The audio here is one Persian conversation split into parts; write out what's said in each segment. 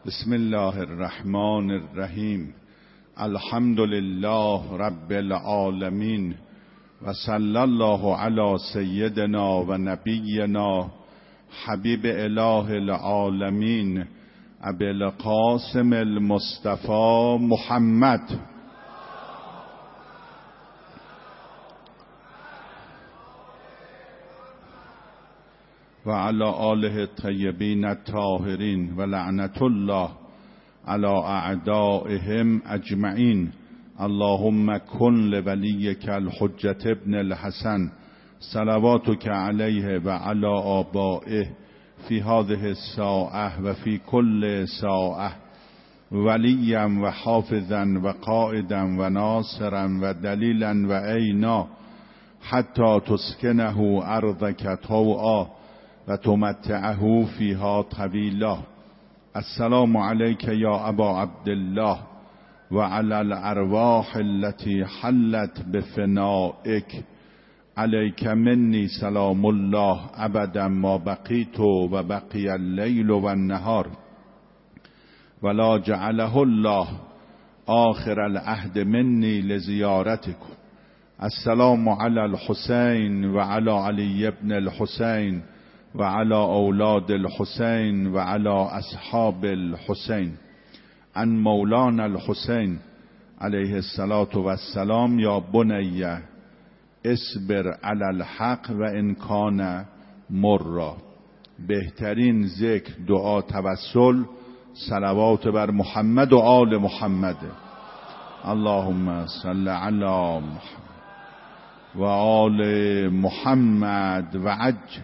بسم الله الرحمن الرحیم. الحمد لله رب العالمین و صلی الله علی سیدنا و نبینا حبیب اله العالمین ابی القاسم المصطفى محمد و علی آله الطیبین الطاهرین و لعنت الله علی اعدائهم اجمعین. اللهم کن لولیک الحجة ابن الحسن صلواتک علیه و علی آبائه فی هذه الساعة و فی کل ساعة ولیا و حافظا و قائدا و ناصرا و دلیلا و عینا حتی تسکنه ارضک طوعا و تمتعه فیها طویلا. السلام علیک یا ابا عبدالله و علی الارواح التي حلت بفنائک. علیک منی سلام الله ابدا ما بقیت و بقی اللیل و النهار ولا جعله الله آخر العهد منی لزیارتکم. السلام علی الحسین و علی علی ابن الحسین و علی اولاد الحسین و علی اصحاب الحسین. ان مولانا الحسین علیه الصلاة و السلام. یا بنی اصبر علی الحق و ان کان مرا. بهترین ذکر، دعا، توسل، صلوات بر محمد و آل محمد. اللهم صل علی محمد و آل محمد و عجل.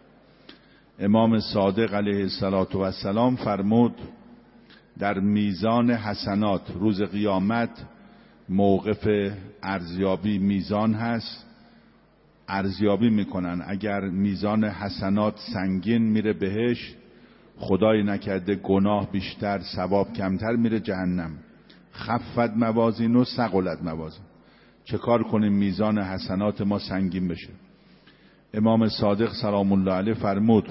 امام صادق علیه السلام فرمود در میزان حسنات روز قیامت موقف ارزیابی میزان هست، ارزیابی میکنن. اگر میزان حسنات سنگین میره بهش، خدای نکرده گناه بیشتر ثواب کمتر میره جهنم. خفت موازین و ثقلت موازین. چه کار کنیم میزان حسنات ما سنگین بشه؟ امام صادق سلام الله علیه فرمود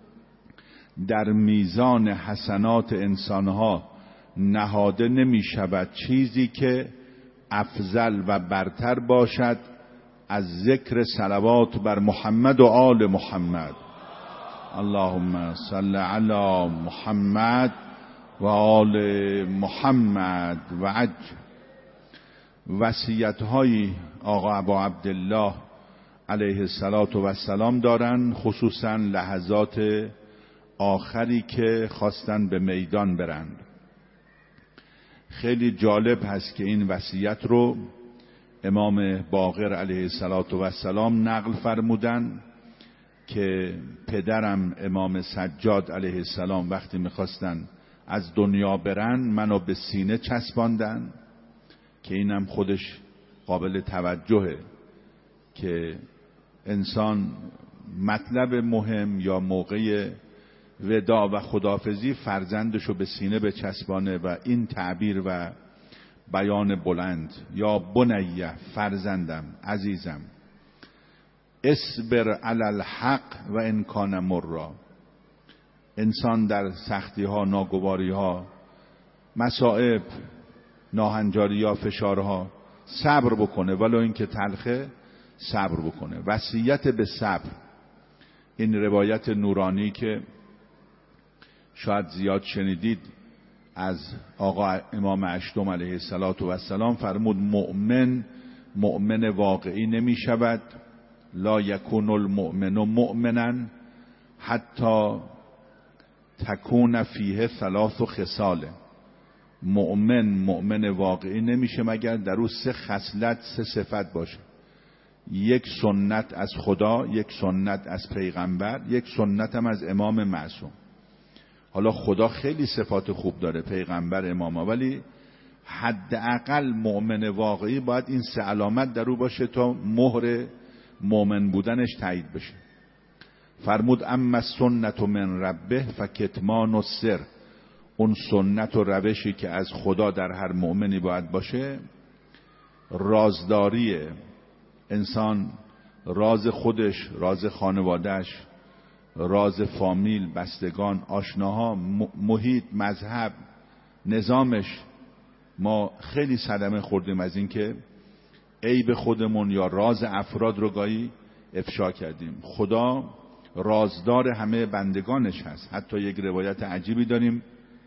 در میزان حسنات انسانها نهاده نمی شود چیزی که افضل و برتر باشد از ذکر صلوات بر محمد و آل محمد. اللهم صل علی محمد و آل محمد و عجل. وصیت‌های آقا ابا عبدالله علیه السلام دارن، خصوصا لحظات آخری که خواستن به میدان برند. خیلی جالب هست که این وصیت رو امام باقر علیه السلام نقل فرمودن که پدرم امام سجاد علیه السلام وقتی میخواستن از دنیا برن منو به سینه چسباندن، که اینم خودش قابل توجهه که انسان مطلب مهم یا موقع وداع و خداحافظی فرزندشو به سینه بچسبانه و این تعبیر و بیان بلند. یا بنیه، فرزندم، عزیزم، اصبر علی الحق و ان کان مرا. انسان در سختی ها، ناگواری ها، مصائب، ناهنجاری ها، فشارها صبر بکنه، ولو اینکه تلخه صبر بکنه. وصیت به صبر. این روایت نورانی که شاید زیاد شنیدید از آقا امام اشتم علیه السلام فرمود مؤمن واقعی نمی شود، لا یکون المؤمن مؤمنا حتی تکون فیه ثلاث خصال. مؤمن واقعی نمیشه مگر در او 3 خصلت، 3 صفت باشه. یک سنت از خدا، یک سنت از پیغمبر، یک سنت هم از امام معصوم. حالا خدا خیلی صفات خوب داره، پیغمبر، امام، ولی حداقل مؤمن واقعی باید این 3 علامت در او باشه تا مهر مؤمن بودنش تایید بشه. فرمود اما السنت من ربه فکتمان السر. اون سنت و روشی که از خدا در هر مؤمنی باید باشه رازداریه. انسان راز خودش، راز خانوادهش، راز فامیل، بستگان، آشناها، محیط، مذهب، نظامش، ما خیلی صدمه خوردیم از این که عیب خودمون یا راز افراد رو گاهی افشا کردیم. خدا رازدار همه بندگانش هست. حتی یک روایت عجیبی داریم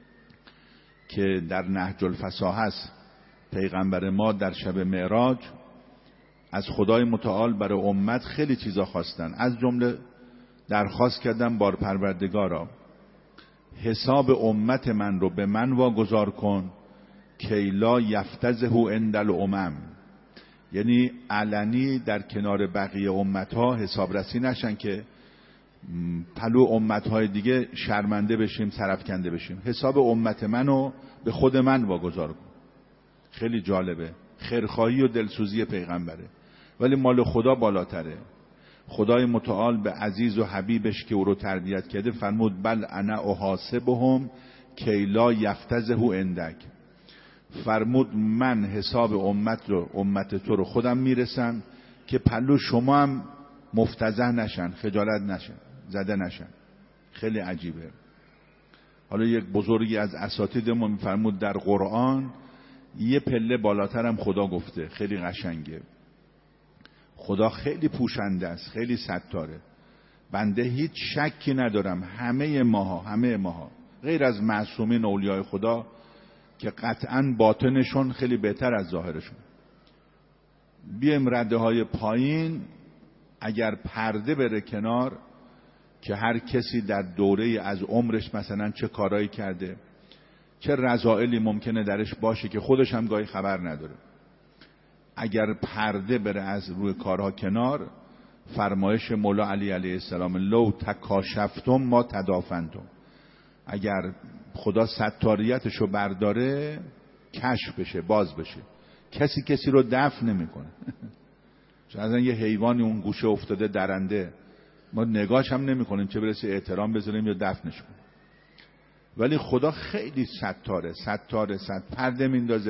که در نهج الفصاحه است، پیغمبر ما در شب معراج از خدای متعال برای امت خیلی چیزا خواستن، از جمله درخواست کردن بار پروردگارا حساب امت من رو به من واگذار کن کی لا یفتضحوا عند الامم، یعنی علنی در کنار بقیه امتها حسابرسی نشن که پلو امتهای دیگه شرمنده بشیم، سرفکنده بشیم. حساب امت منو به خود من واگذار کن. خیلی جالبه، خیرخواهی و دلسوزی پیغمبره، ولی مال خدا بالاتره. خدای متعال به عزیز و حبیبش که او رو تربیت کرده فرمود بل انا احاسبهم کی لا یفتضحوا عندک، فرمود من حساب امت تو رو خودم میرسن که پلو شما هم مفتضح نشن، خجالت نشن، زده نشن. خیلی عجیبه. حالا یک بزرگی از اساتید ما میفرمود در قرآن یه پله بالاتر هم خدا گفته، خیلی قشنگه. خدا خیلی پوشنده است، خیلی ستاره. بنده هیچ شکی ندارم همه ماها غیر از معصومین اولیاء خدا که قطعاً باطنشون خیلی بهتر از ظاهرشون. بیایم رده های پایین اگر پرده بره کنار که هر کسی در دوره از عمرش مثلا چه کارایی کرده، چه رذائلی ممکنه درش باشه که خودش هم گاهی خبر نداره، اگر پرده بره از روی کارها کنار، فرمایش مولا علی علیه السلام لو تکاشفتم ما تدافنتم، اگر خدا ستاریتشو برداره کشف بشه، باز بشه. کسی رو دفن نمیکنه. چون یه حیوانی اون گوشه افتاده درنده، ما نگاهش هم نمیکنیم چه برسه احترام بذاریم یا دفنش کنیم. ولی خدا خیلی ستاره، پرده میندازه.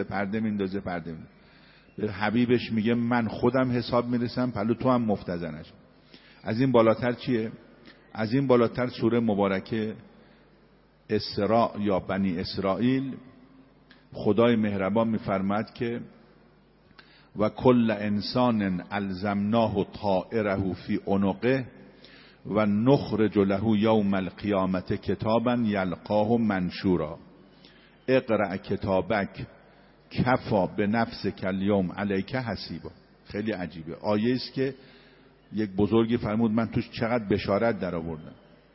به حبیبش میگه من خودم حساب میرسم پلو تو هم مفتضح نشو. از این بالاتر چیه؟ از این بالاتر سوره مبارکه اسراء یا بنی اسرائیل، خدای مهربان میفرماد که و کل انسان الزمناه طائره فی عنقه و نخرج له یوم القیامت کتابا یلقاه منشورا اقرأ کتابک کفا به نفسک الیوم علیک حسیبا. خیلی عجیبه. آیه است که یک بزرگی فرمود من توش چقدر بشارت در آوردم.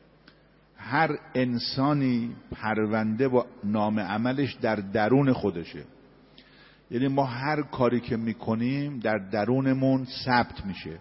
هر انسانی پرونده و نام عملش در درون خودشه. یعنی ما هر کاری که میکنیم در درونمون ثبت میشه،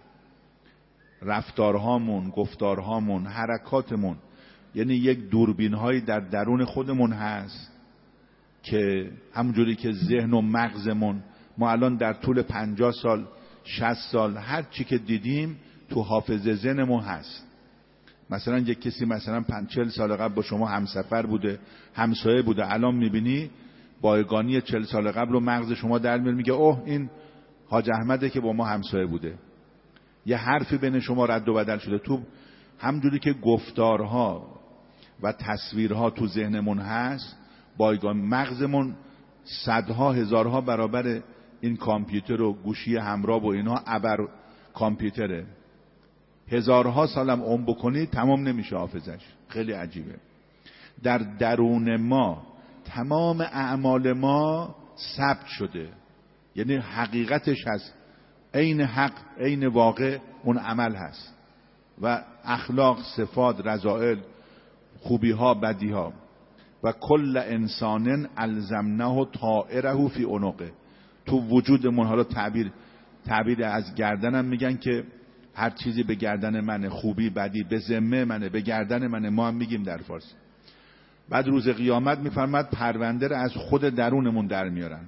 رفتارهامون، گفتارهامون، حرکاتمون. یعنی یک دوربین هایی در درون خودمون هست که همونجوری که ذهن و مغزمون، ما الان در طول 50 سال 60 سال هر چی که دیدیم تو حافظه ذهنمون هست. مثلا یک کسی مثلا 40 سال قبل با شما همسفر بوده، همسایه بوده، الان میبینی بایگانی 40 سال قبل رو مغز شما در میاره، میگه اوه این حاج احمده که با ما همسایه بوده. یه حرفی بین شما رد و بدل شده. تو همونجوری که گفتارها و تصویرها تو ذهنمون هست، بایگان مغزمون صدها هزارها برابر این کامپیوتر و گوشی همراه و اینها ابر کامپیوتره. هزارها سالم عمر بکنی تمام نمیشه حافظش. خیلی عجیبه. در درون ما تمام اعمال ما ثبت شده، یعنی حقیقتش هست، عین حق، عین واقع اون عمل هست و اخلاق، صفات، رذائل، خوبی ها، بدی ها. و کل انسان الزمناه طائره فی عنقه. تو وجودمون، حالا تعبیر از گردنم میگن که هر چیزی به گردن منه، خوبی بدی به ذمه منه، به گردن منه، ما هم میگیم در فارسی. بعد روز قیامت میفرماد پرونده رو از خود درونمون در میارن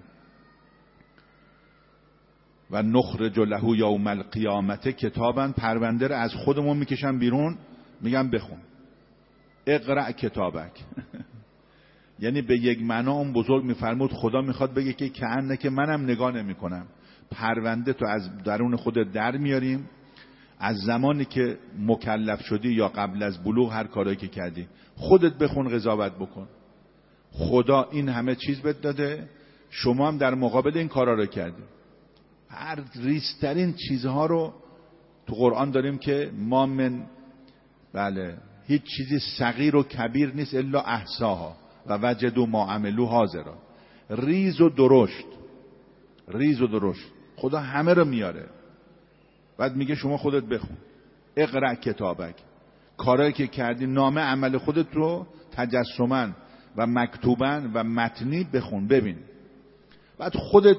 و نخرج له یوم القیامت کتابا، پرونده رو از خودمون میکشن بیرون، میگن بخون، اقرأ کتابک. یعنی به یک معنا اون بزرگ میفرمود خدا میخواد بگه که کأنه که منم نگاه نمیکنم، پرونده تو از درون خودت در میاریم، از زمانی که مکلف شدی یا قبل از بلوغ هر کاری که کردی خودت بخون، قضاوت بکن. خدا این همه چیز بهت داده، شما هم در مقابل این کارا رو کردی. هر ریزترین چیزها رو تو قرآن داریم که ما من هیچ چیزی صغیر و کبیر نیست الا احصاها و وجدوا ما عملوا حاضرا. ریز و درشت، ریز و درشت خدا همه رو میاره. بعد میگه شما خودت بخون، اقرأ کتابک، کارایی که کردی نامه عمل خودت رو تجسما و مکتوبا و متنی بخون ببین. بعد خودت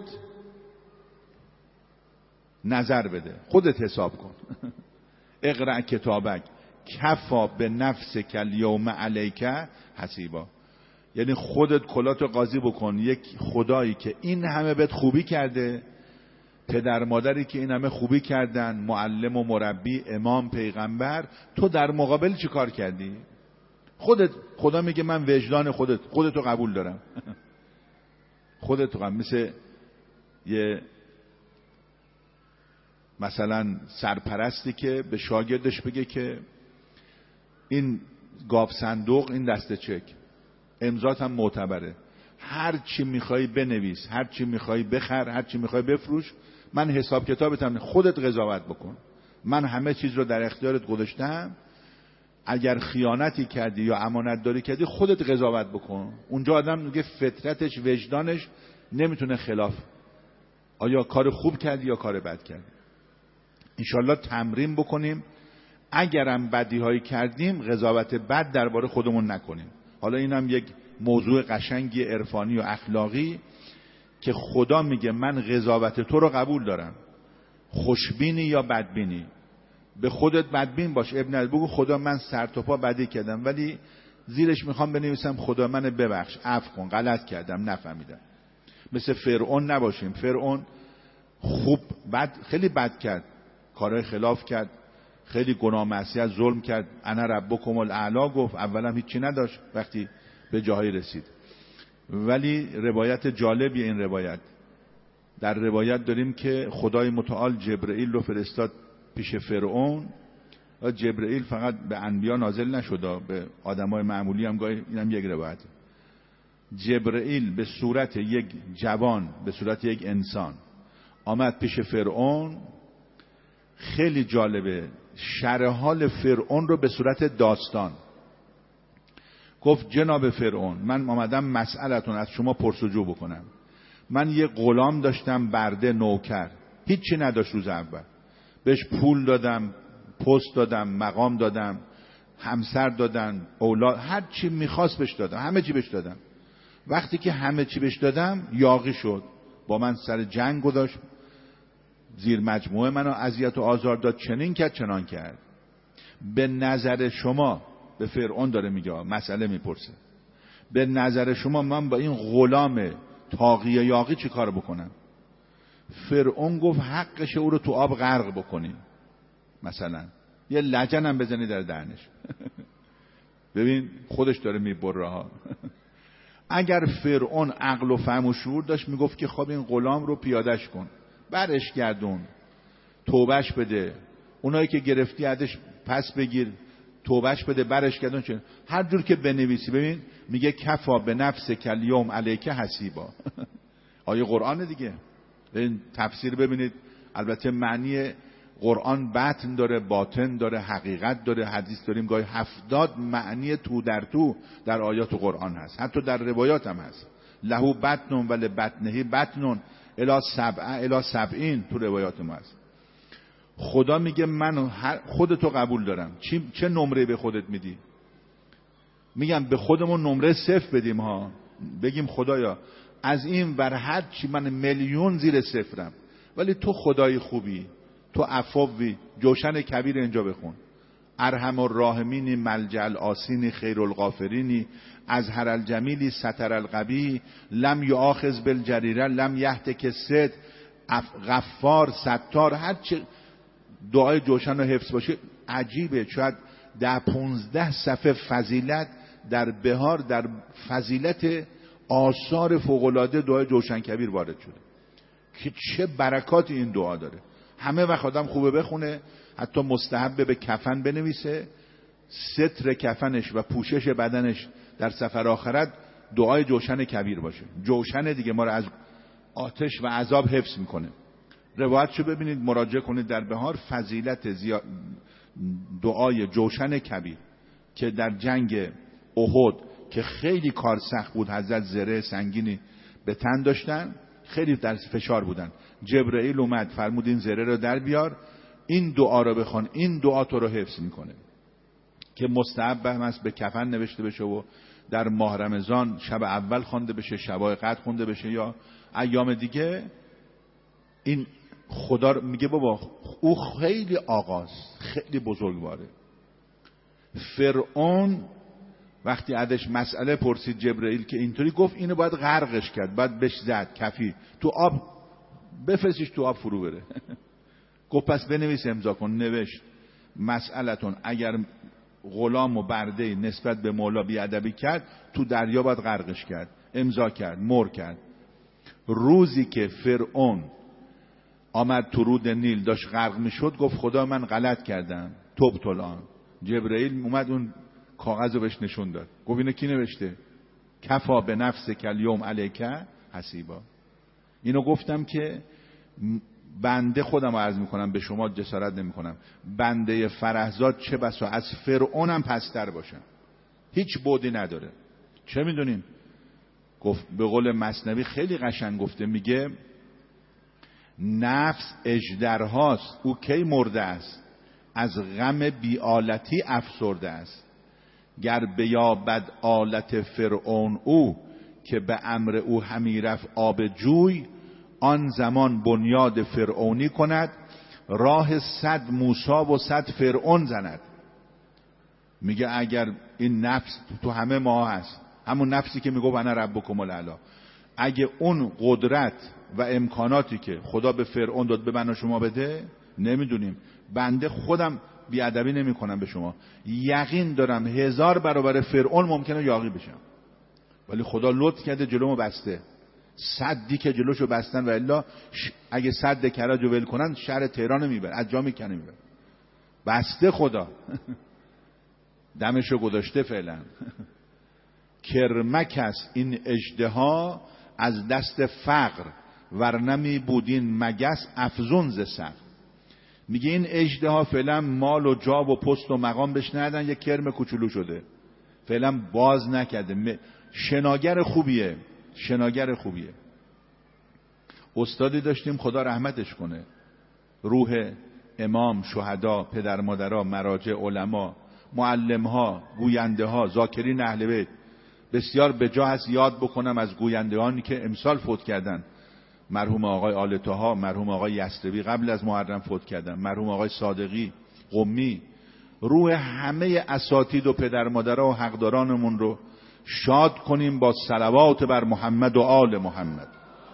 نظر بده، خودت حساب کن. اقرأ کتابک کفا به نفسک الیوم علیک حسیبا. یعنی خودت کلاتو قاضی بکن، یک خدایی که این همه بهت خوبی کرده، پدر مادری که این همه خوبی کردن، معلم و مربی، امام، پیغمبر، تو در مقابل چی کار کردی؟ خودت. خدا میگه من وجدان خودتو قبول دارم. خودتو قبول. مثل یه مثلا سرپرستی که به شاگردش بگه که این گاف صندوق، این دسته چک، امضات هم معتبره، هر چی میخوای بنویس، هر چی میخوای بخر، هر چی میخوای بفروش، من حساب کتابتم، خودت قضاوت بکن، من همه چیز رو در اختیارت گذاشتم، اگر خیانتی کردی یا امانت داری کردی خودت قضاوت بکن. اونجا آدم میگه فطرتش، وجدانش نمیتونه خلاف، آیا کار خوب کردی یا کار بد کردی. انشالله تمرین بکنیم، اگرم بدی هایی کردیم قضاوت بد درباره خودمون نکنیم. حالا اینم یک موضوع قشنگی عرفانی و اخلاقی که خدا میگه من قضاوت تو رو قبول دارم، خوشبینی یا بدبینی. به خودت بدبین باش، ابن نداره، بگو خدا من سر تا پا بدی کردم ولی زیرش میخوام بنویسم خدا من ببخش، عفو کن، غلط کردم، نفهمیدم. مثل فرعون نباشیم. فرعون خوب بد، خیلی بد کرد، کارهای خلاف کرد، خیلی گناه معصیت، ظلم کرد. انا ربکم الاعلی گفت، اولم هیچی نداشت وقتی به جاهایی رسید. ولی روایت جالبی این روایت، در روایت داریم که خدای متعال جبرئیل رو فرستاد پیش فرعون. جبرئیل فقط به انبیا نازل نشد، به آدمای معمولی هم گاهی، اینم یک روایت. جبرئیل به صورت یک جوان، به صورت یک انسان آمد پیش فرعون. خیلی جالبه، شرح حال فرعون رو به صورت داستان گفت. جناب فرعون، من آمدم مسئلتون از شما پرسجو بکنم. من یه غلام داشتم، برده، نوکر، هیچی نداشت. روز اول بهش پول دادم، پست دادم، مقام دادم، همسر دادن، اولاد، هر چی میخواست بهش دادم، همه چی بهش دادم. وقتی که همه چی بهش دادم یاغی شد، با من سر جنگ گذاشت، زیر مجموعه منو اذیت و آزار داد، چنین کرد چنان کرد. به نظر شما، به فرعون داره میگه، مسئله میپرسه، به نظر شما من با این غلام طاغیه یاغی چی کار بکنم؟ فرعون گفت حقش او رو تو آب غرق بکنی، مثلا یه لجن هم بزنی در دهنش. ببین خودش داره میبره ها. اگر فرعون عقل و فهم و شعور داشت میگفت که خب این غلام رو پیادش کن، برش گردون، توبهش بده، اونایی که گرفتی ازش پس بگیر، توبهش بده، برش گردون. چه هر جور که بنویسی. ببین میگه کفا به نفسک الیوم علیک حسیبا. آیه قرآن دیگه. این تفسیر ببینید، البته معنی قرآن بطن داره، باطن داره، حقیقت داره. حدیث داریم گاهی 70 معنی تو در آیات قرآن هست، حتی در روایات هم هست. لهو بطن ولی بطنهی بطن الی 70 تو روایات ما هست. خدا میگه من خودتو قبول دارم. چه نمره به خودت میدی؟ میگم به خودمون نمره 0 بدیم ها، بگیم خدایا از این بر هر چی من میلیون زیر 0م، ولی تو خدای خوبی، تو عفوی. جوشن کبیر اینجا بخون. ارحم الراحمینی، ملجأ الآسینی، خیر الغافرینی، ازهر الجمیلی، ستر القبیح، لم یؤاخذ بالجریره، لم یهتک الصد، غفار، ستار. هر چه دعای جوشن و حفظ باشه عجیبه. شاید 10-15 صفحه فضیلت در بهار، در فضیلت آثار فوق‌العاده دعای جوشن کبیر وارد شده که چه برکاتی این دعا داره. همه وقت آدم خوبه بخونه، حتی مستحبه به کفن بنویسه، ستر کفنش و پوشش بدنش در سفر آخرت دعای جوشن کبیر باشه. جوشن دیگه ما رو از آتش و عذاب حفظ میکنه. روایتشو ببینید، مراجعه کنید در بهار، فضیلت دعای جوشن کبیر که در جنگ احد که خیلی کار سخت بود، حضرت زره سنگینی به تن داشتن، خیلی در فشار بودن، جبرئیل اومد فرمود این زره رو در بیار، این دعا رو بخوان، این دعا تو رو حفظ میکنه، که مستحب هم است به کفن نوشته بشه و در ماه رمضان شب اول خوانده بشه، شبای قدر خونده بشه یا ایام دیگه. این خدا میگه بابا او خیلی آغاز، خیلی بزرگواره. فرعون وقتی ازش مسئله پرسید جبرئیل که اینطوری، گفت اینو باید غرقش کرد، باید بهش زد کفی تو آب، بفرستیش تو آب فرو بره. گفت پس بنویس امضا کن. نوشت مسئلتون اگر غلام و برده نسبت به مولا بیادبی کرد تو دریا باید غرقش کرد. امضا کرد، مر کرد. روزی که فرعون آمد تو رود نیل داشت غرق میشد، گفت خدا من غلط کردم، تبت الان. جبرئیل اومد اون کاغذ رو بهش نشون داد، گفت اینو کی نوشته؟ کفا به نفسک الیوم علیک حسیبا. اینو گفتم که بنده خودم رو عرض میکنم، به شما جسارت نمیکنم، بنده فرهزاد چه بسا از فرعونم پستر باشم، هیچ بعدی نداره. چه میدونین؟ گفت به قول مثنوی خیلی قشنگ گفته، میگه نفس اژدرهاست، او کی مرده است، از غم بیالتی افسرده است. گر بیابد آلت فرعون او، که به امر او همی رفت آب جوی. آن زمان بنیاد فرعونی کند، راه 100 موسی و 100 فرعون زند. میگه اگر این نفس تو همه ما هست، همون نفسی که میگه انا ربکم الاعلی، اگه اون قدرت و امکاناتی که خدا به فرعون داد به من و شما بده، نمیدونیم. بنده خودم بیادبی نمی کنم به شما، یقین دارم 1000 برابر فرعون ممکنه یاغی بشم، ولی خدا لطف کرده جلومو بسته. صدی که جلوشو بستن و الا اگه صد کرج رو ول کنن شهر تهران میبر، از جا میکنه میبر. بسته خدا. دمشو گذاشته فعلا. کرمک است این اژدها از دست فقر، ورنمی بودین مگس افزون ز صقر. میگه این اژدها فعلا مال و جاب و پست و مقام بهش ندادن، یک کرم کوچولو شده، فعلا باز نکرده. شناگر خوبیه، شناگر خوبیه. استادی داشتیم خدا رحمتش کنه، روح امام، شهدا، پدر مادرها، مراجع، علما، معلمها، گوینده ها، ذاکرین اهل بیت. بسیار به جا هست یاد بکنم از گویندگانی که امسال فوت کردن. مرحوم آقای آل‌طاها، مرحوم آقای یسربی قبل از محرم فوت کردن، مرحوم آقای صادقی، قمی. روح همه اساتید و پدر مادرها و حقدارانمون رو شاد کنیم با صلوات بر محمد و آل محمد.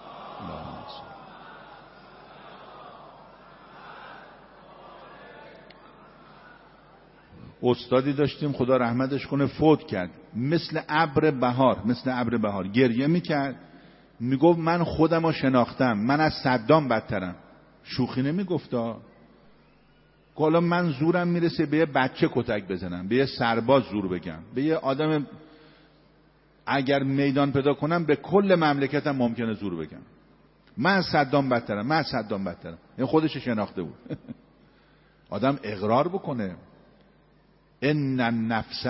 استادی داشتیم خدا رحمتش کنه فوت کرد، مثل ابر بهار، مثل ابر بهار گریه میکرد، میگفت من خودم رو شناختم، من از صدام بدترم. شوخی نمیگفتا، حالا من زورم میرسه به یه بچه کتک بزنم، به یه سرباز زور بگم، به یه آدم اگر میدان پیدا کنم به کل مملکتم ممکنه زور بگم. من از صدام بدترم، من از صدام بدترم. این خودش شناخته بود. آدم اقرار بکنه ان النفس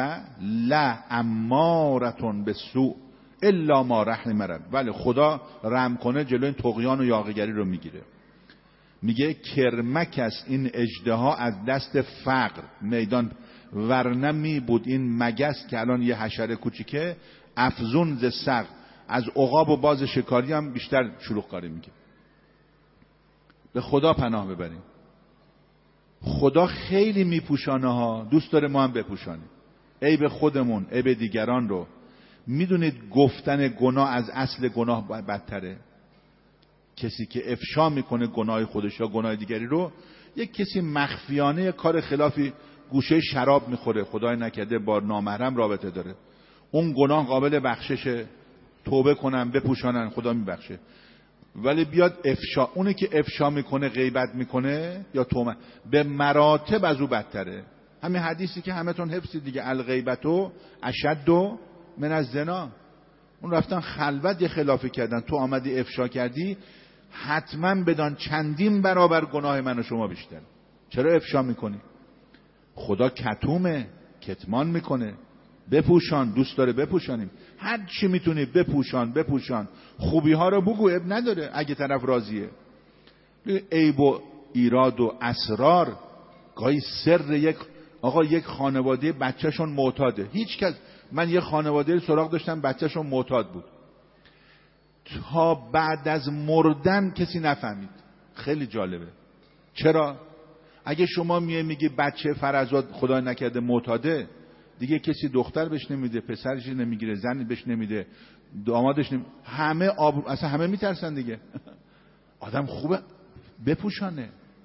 لامارة بالسوء الا ما رحم رب. ولی خدا رحم کنه جلوی این طغیان و یاغیگری رو میگیره. میگه کرمک است این اژدها از دست فقر، میدان ورنه می بود این مگس که الان یه حشره کوچیکه، افزون ز صقر، از عقاب و باز شکاری هم بیشتر شلوغ کاری میگه. به خدا پناه ببریم. خدا خیلی میپوشانه ها، دوست داره ما هم بپوشانیم. عیب خودمون، عیب دیگران رو. میدونید گفتن گناه از اصل گناه بدتره. کسی که افشا میکنه گناه خودش یا گناه دیگری رو، یک کسی مخفیانه کار خلافی گوشه شراب میخوره، خدای نکرده با نامحرم رابطه داره، اون گناه قابل بخششه، توبه کنن بپوشانن خدا میبخشه. ولی بیاد افشا، اونی که افشا میکنه غیبت میکنه یا تومه به مراتب از او بدتره. همین حدیثی که همتون حفظید دیگه، الغیبتو اشد من الزنا. اون رفتن خلوت یه خلافی کردن، تو آمدی افشا کردی، حتما بدان چندین برابر گناه من و شما بیشتر. چرا افشا میکنی؟ خدا کتومه، کتمان میکنه. بپوشان، دوست داره بپوشانیم، هر چی میتونی بپوشان. خوبی ها رو بگو، اب نداره اگه طرف راضیه. عیب و ایراد و اسرار، گاهی سر یک خانواده بچهشون معتاده، هیچ کس، من یه خانواده سراغ داشتم بچهشون معتاد بود، تا بعد از مردن کسی نفهمید. خیلی جالبه. چرا؟ اگه شما میگی بچه فرزاد خدا نکرده معتاده، دیگه کسی دختر بهش نمیده، پسرش نمیگیره، زنی بهش نمیده، دامادش نمیده، اصلا همه میترسن دیگه. آدم خوبه بپوشانه،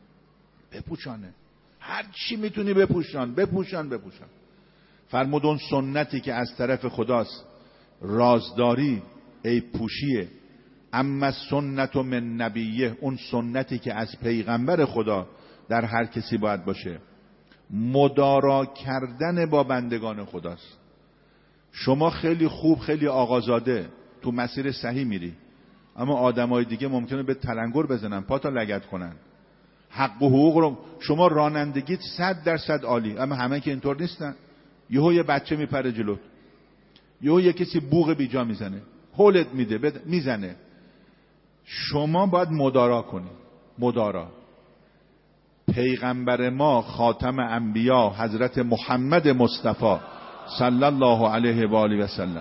هر چی میتونی بپوشان. فرمود اون سنتی که از طرف خداست، رازداری، عیب پوشیه. اما سنت من نبیه، اون سنتی که از پیغمبر خدا در هر کسی باید باشه، مدارا کردن با بندگان خداست. شما خیلی خوب، خیلی آقازاده، تو مسیر صحیح میری، اما آدمای دیگه ممکنه به تلنگر بزنن، پا تا لگد کنن. حق و حقوق رو شما رانندگیت 100% عالی، اما همه که اینطور نیستن. یهو یه بچه میپره جلوت، یهو یه کسی بوق بیجا میزنه، هولت میده، میزنه. شما باید مدارا کنی. مدارا. پیغمبر ما خاتم انبیا حضرت محمد مصطفی صلی الله علیه و آله و سلم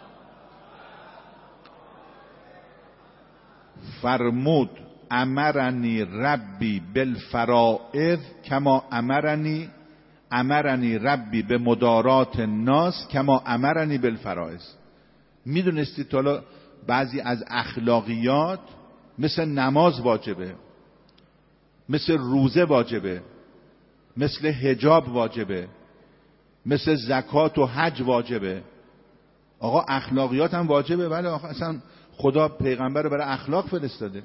فرمود امرنی ربی بالفرائض کما امرنی ربی به مدارات الناس کما امرنی بالفرائض. میدونستید حالا بعضی از اخلاقیات مثل نماز واجبه، مثل روزه واجبه، مثل حجاب واجبه، مثل زکات و حج واجبه. آقا اخلاقیات هم واجبه، ولی اصلا خدا پیغمبر رو برای اخلاق فرستاده،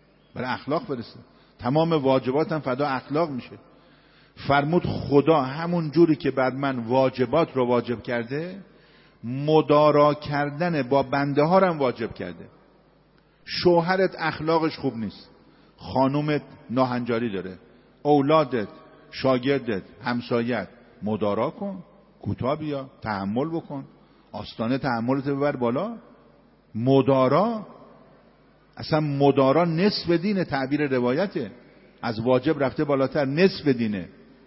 تمام واجبات هم فدا اخلاق میشه. فرمود خدا همون جوری که بر من واجبات رو واجب کرده، مدارا کردن با بنده ها رو هم واجب کرده. شوهرت اخلاقش خوب نیست، خانومت ناهنجاری داره، اولادت، شاگردت، همسایت، مدارا کن، کوتاه بیا، تحمل بکن، آستانه تحملت ببر بالا. مدارا، اصلا مدارا نصف دینه، تعبیر روایته، از واجب رفته بالاتر، نصف دینه.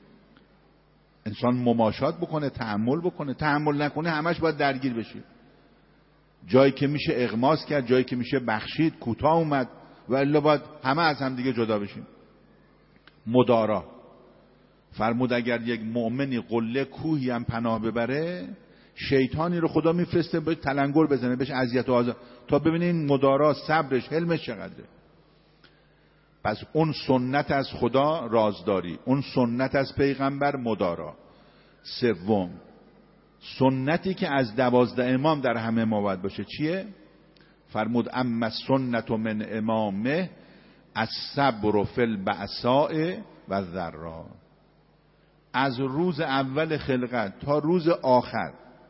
انسان مماشات بکنه، تحمل بکنه. تحمل نکنه همش باید درگیر بشی. جایی که میشه اغماس کرد، جایی که میشه بخشید، کوتاه اومد، و الا باید همه از هم دیگه جدا بشیم. مدارا. فرمود اگر یک مؤمنی قله کوهی هم پناه ببره، شیطانی رو خدا میفرسته بهش تلنگر بزنه، بهش اذیت و آزار، تا ببینین مدارا، صبرش، حلمش چقدره. پس اون سنت از خدا رازداری، اون سنت از پیغمبر مدارا. سوم، سنتی که از 12 امام در همه ما باید باشه چیه؟ فرمود اما سنت من امامه الصبر فی البأساء و الضراء. از روز اول خلقت تا روز آخر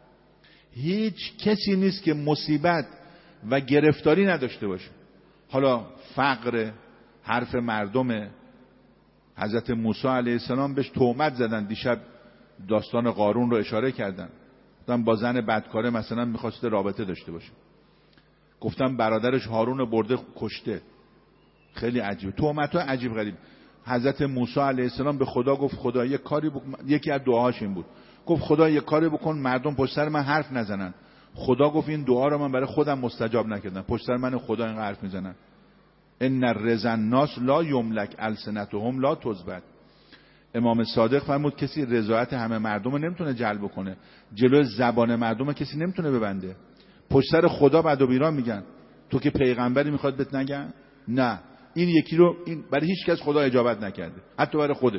هیچ کسی نیست که مصیبت و گرفتاری نداشته باشه. حالا فقر، حرف مردمه. حضرت موسی علیه السلام بهش تهمت زدن، دیشب داستان قارون رو اشاره کردن، گفتن با زن بدکاره مثلا میخواسته رابطه داشته باشه، گفتم برادرش هارون برده کشته. خیلی عجیب، تهمت‌ها عجیب غریب. حضرت موسی علیه السلام به خدا گفت خدا یک کاری بکن. یکی از دعاهاش این بود، گفت خدا یک کاری بکن مردم پشت سر من حرف نزنن. خدا گفت این دعا رو من برای خودم مستجاب نکردم، پشت سر من خدا این حرف میزنن. ان الرضا الناس لا یملک السنتهم لا تثبت. امام صادق فرمود کسی رضایت همه مردم رو نمیتونه جلب کنه، جلوی زبان مردم کسی نمیتونه ببنده. پشت سر خدا بد و بیرا میگن. تو که پیغمبری میخواد بهت نگن؟ نه، این یکی رو این برای هیچ کس خدا اجابت نکرده، حتی برای خودش.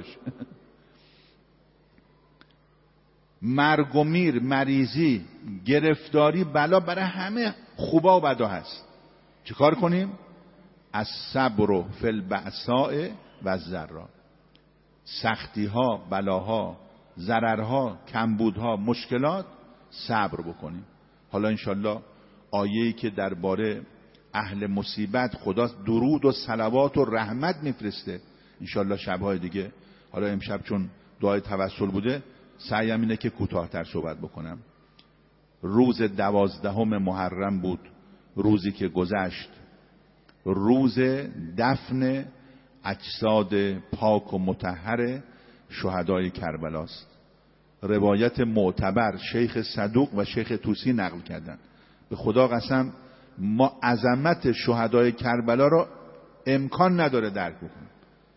مرگ و میر، مریضی، گرفتاری، بلا برای همه خوبا و بدا هست. چیکار کنیم؟ الصبر فی البأساء و الضراء. سختی ها، بلاها، ضررها، کمبودها، مشکلات، صبر بکنیم. حالا انشالله آیه‌ای که درباره اهل مصیبت خدا درود و صلوات و رحمت میفرسته انشالله شب‌های دیگه. حالا امشب چون دعای توسل بوده سعیم اینه که کوتاه‌تر صحبت بکنم. روز 12 محرم بود، روزی که گذشت، روز دفن اجساد پاک و مطهر شهدای کربلاست. روایت معتبر شیخ صدوق و شیخ طوسی نقل کردن. به خدا قسم ما عظمت شهدای کربلا را امکان نداره درک بکنیم.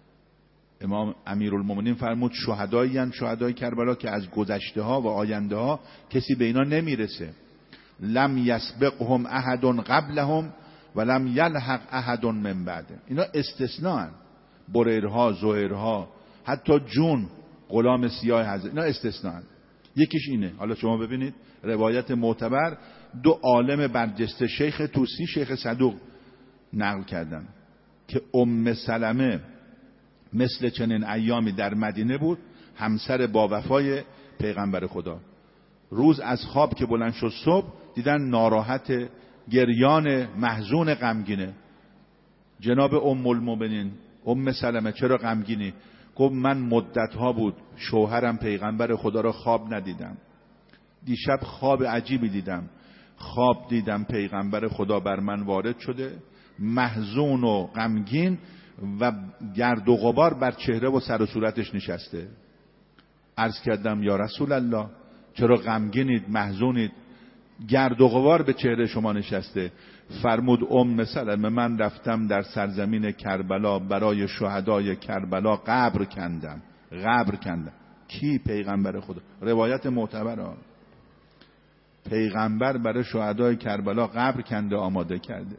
امام امیرالمومنین فرمود شهدایی هستند شهدای کربلا که از گذشته ها و آینده ها کسی به اینا نمیرسه. لم یسبقهم احد قبلهم و لم یلحق احد من بعده. اینا استثناء، بریرها، زهیرها، حتی جون غلام سیاه حضرت، اینا استثناء. یکیش اینه. حالا شما ببینید روایت معتبر دو عالم برجسته شیخ طوسی شیخ صدوق نقل کردن که ام سلمه مثل چنین ایامی در مدینه بود، همسر با وفای پیغمبر خدا. روز از خواب که بلند شد صبح دیدن ناراحت، گریان، محزون، غمگینه. جناب ام المؤمنین ام سلمه چرا غمگینی؟ گفت من مدتها بود شوهرم پیغمبر خدا را خواب ندیدم. دیشب خواب عجیبی دیدم. خواب دیدم پیغمبر خدا بر من وارد شده، محزون و غمگین و گرد و غبار بر چهره و سر و صورتش نشسته. عرض کردم یا رسول الله چرا غمگینید، محزونید، گرد و غبار به چهره شما نشسته؟ فرمود ام سلمه من رفتم در سرزمین کربلا برای شهدای کربلا قبر کندم. کی؟ پیغمبر خدا. روایت معتبره. پیغمبر برای شهدای کربلا قبر کنده، آماده کرده.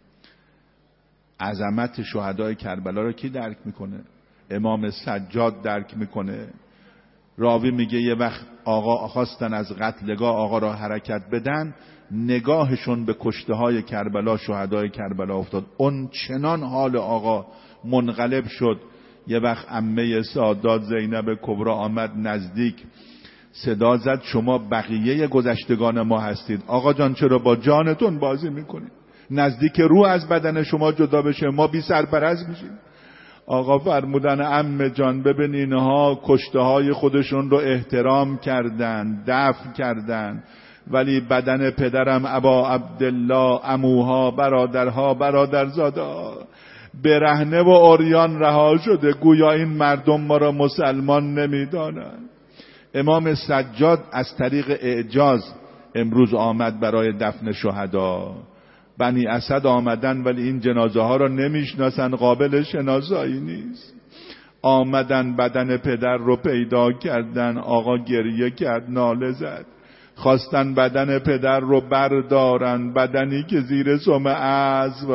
عظمت شهدای کربلا رو کی درک میکنه؟ امام سجاد درک میکنه. راوی میگه یه وقت آقا خواستن از قتلگاه آقا را حرکت بدن، نگاهشون به کشته های کربلا، شهدای کربلا افتاد. اون چنان حال آقا منقلب شد. یه وقت عمه سادات زینب کبرا آمد نزدیک، صدا زد شما بقیه گذشتگان ما هستید. آقا جان چرا با جانتون بازی میکنید؟ نزدیک روح از بدن شما جدا بشه ما بی سرپرست میشیم. آقا فرمودن عمه جان ببین اینها کشته های خودشون رو احترام کردن، دفن کردن، ولی بدن پدرم ابا عبدالله، عموها، برادرها، برادرزادا برهنه و عریان رها شده. گویا این مردم ما را مسلمان نمیدانند. امام سجاد از طریق اعجاز امروز آمد برای دفن شهدا. بنی اسد آمدن ولی این جنازه ها را نمیشناسن، قابل شناسایی نیست. آمدن بدن پدر رو پیدا کردن. آقا گریه کرد، ناله زد. خواستن بدن پدر رو بردارن، بدنی که زیر سم اسب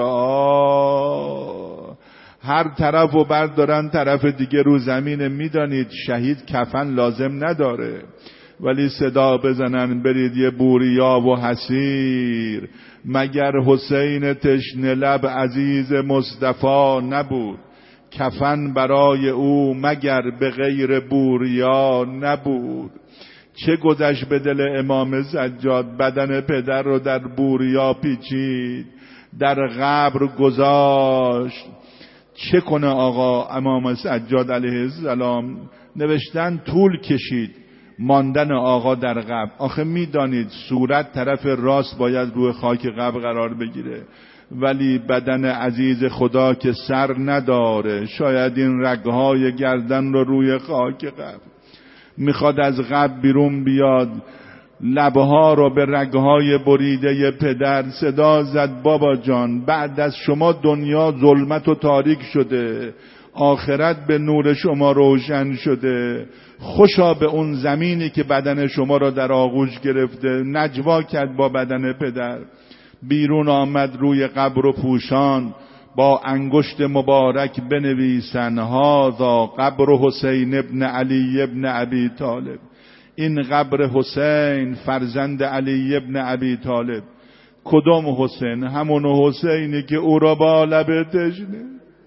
هر طرف رو بردارن طرف دیگه رو زمین. میدانید شهید کفن لازم نداره، ولی صدا بزنن برید یه بوریا و حسیر. مگر حسین تشنه لب عزیز مصطفی نبود؟ کفن برای او مگر به غیر بوریا نبود؟ چه گذشت به دل امام سجاد؟ بدن پدر رو در بوریا پیچید، در قبر گذاشت. چه کنه آقا امام سجاد علیه السلام؟ نوشتن طول کشید ماندن آقا در قبر. آخه میدانید صورت طرف راست باید روی خاک قبر قرار بگیره، ولی بدن عزیز خدا که سر نداره، شاید این رگهای گردن رو روی خاک قبر میخواد از قبر بیرون بیاد. لبها رو به رگهای بریده پدر صدا زد بابا جان بعد از شما دنیا ظلمت و تاریک شده، آخرت به نور شما روشن شده. خوشا به اون زمینی که بدن شما را در آغوش گرفته. نجوا کرد با بدن پدر، بیرون آمد روی قبر و پوشان. با انگشت مبارک بنویسن هذا قبر حسین ابن علی ابن ابی طالب. این قبر حسین فرزند علی ابن ابی طالب. کدام حسین؟ همون حسینی که او را با لب تشنه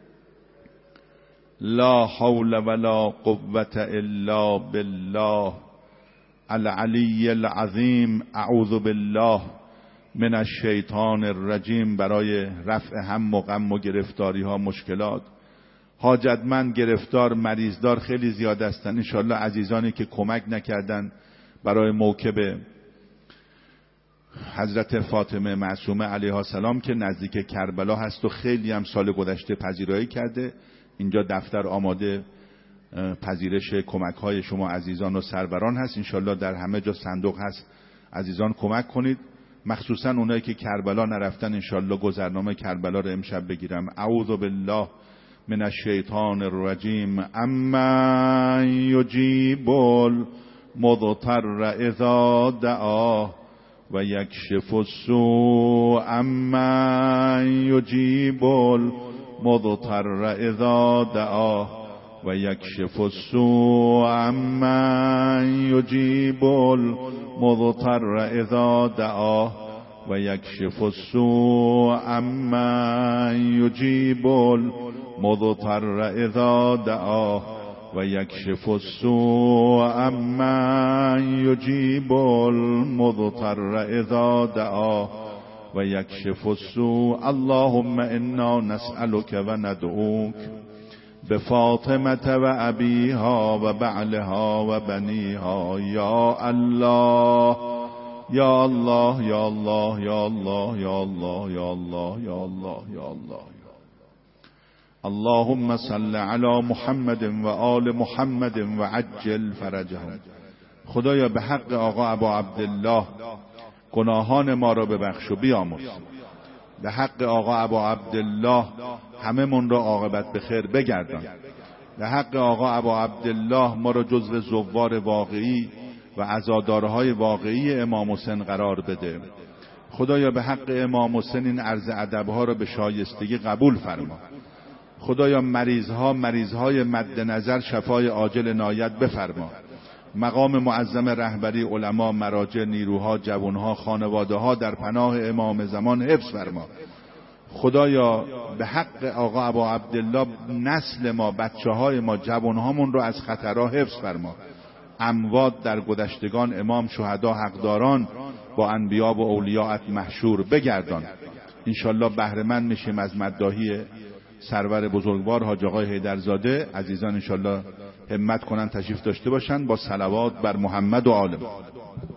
لا حول ولا قوة الا بالله العلی العظیم اعوذ بالله من الشیطان الرجیم برای رفع هم و غم و گرفتاری ها مشکلات. حاجتمند، گرفتار، مریضدار خیلی زیاد هستن. انشالله عزیزانی که کمک نکردن برای موکب حضرت فاطمه معصومه علیها السلام که نزدیک کربلا هست و خیلی هم سال گذشته پذیرایی کرده، اینجا دفتر آماده پذیرش کمک های شما عزیزان و سروران هست. انشالله در همه جا صندوق هست، عزیزان کمک کنید، مخصوصا اونایی که کربلا نرفتن. انشالله گذرنامه کربلا رو امشب بگیرم. اعوذ بالله من الشیطان الرجیم. اما یجیب المضطر اذا دعاه و یکشف السوء. اما یجیب المضطر اذا دعاه و یکشف السوء. اما یجیب المضطر اذا دعاه و یکشف السوء. اما یجیب المضطر اذا دعاه و یکشف السوء. اما یجیب المضطر اذا دعاه و یکشف السوء. اللهم انا نسألك و ندعوك بفاطمة و ابیها و بعلها و بنیها. یا الله یا الله یا الله یا الله یا الله یا الله یا الله یا الله. اللهم صل علی محمد و آل محمد و عجل فرجهم. خدایا به حق آقا ابا عبدالله گناهان ما را ببخش و بیامرز. به حق آقا ابا عبدالله همه من را عاقبت به خیر بگردان. به حق آقا ابا عبدالله ما را جزو زوار واقعی و عزادارهای واقعی امام حسین قرار بده. خدایا به حق امام حسین این عرض ادبها را به شایستگی قبول فرما. خدایا مریضهای مد نظر شفای عاجل عنایت بفرما. مقام معظم رهبری علما، مراجع، نیروها، جوانها، خانواده ها در پناه امام زمان حفظ فرما. خدایا به حق آقا ابا عبدالله نسل ما، بچه های ما، جوانهامون رو از خطرها حفظ فرما. اموات در گذشتگان، امام، شهدا، حقداران با انبیا و اولیاءت محشور بگردان. انشالله بهره‌مند میشیم از مداحی سرور بزرگوار حاج آقای حیدرزاده. عزیزان انشالله همت کنن تشریف داشته باشن با صلوات بر محمد و آل محمد.